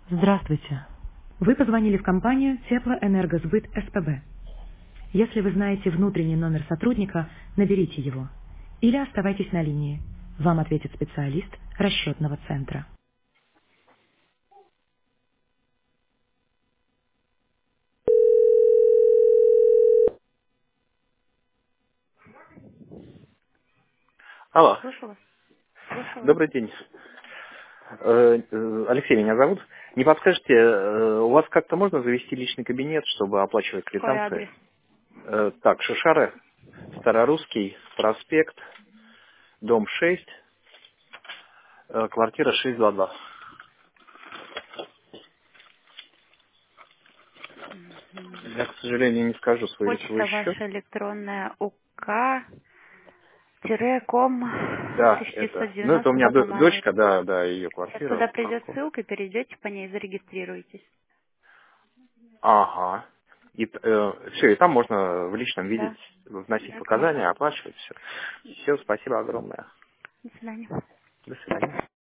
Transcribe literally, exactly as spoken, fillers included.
Здравствуйте. Вы позвонили в компанию Теплоэнергосбыт СПБ. Если вы знаете внутренний номер сотрудника, наберите его. Или оставайтесь на линии. Вам ответит специалист расчетного центра. Алло, Слышу вас. Слышу вас. добрый день. Э, э, Алексей меня зовут. Не подскажете, э, у вас как-то можно завести личный кабинет, чтобы оплачивать Какой квитанции? адрес? Э, Так, Шишары, Старорусский, проспект, дом шесть, э, квартира шестьсот двадцать два. Я, к сожалению, не скажу свой лицевой Почта счет. ваша электронная УК тире ком Да, тысяча девятьсот это. Ну, это у девяносто меня до- Богомолова. дочка, да, да, ее Сейчас туда квартира. придет ссылка, перейдете по ней, зарегистрируйтесь. Ага. И, все, и там можно в личном виде Да, вносить да, конечно. показания, оплачивать все. Все, спасибо огромное. До свидания. До свидания.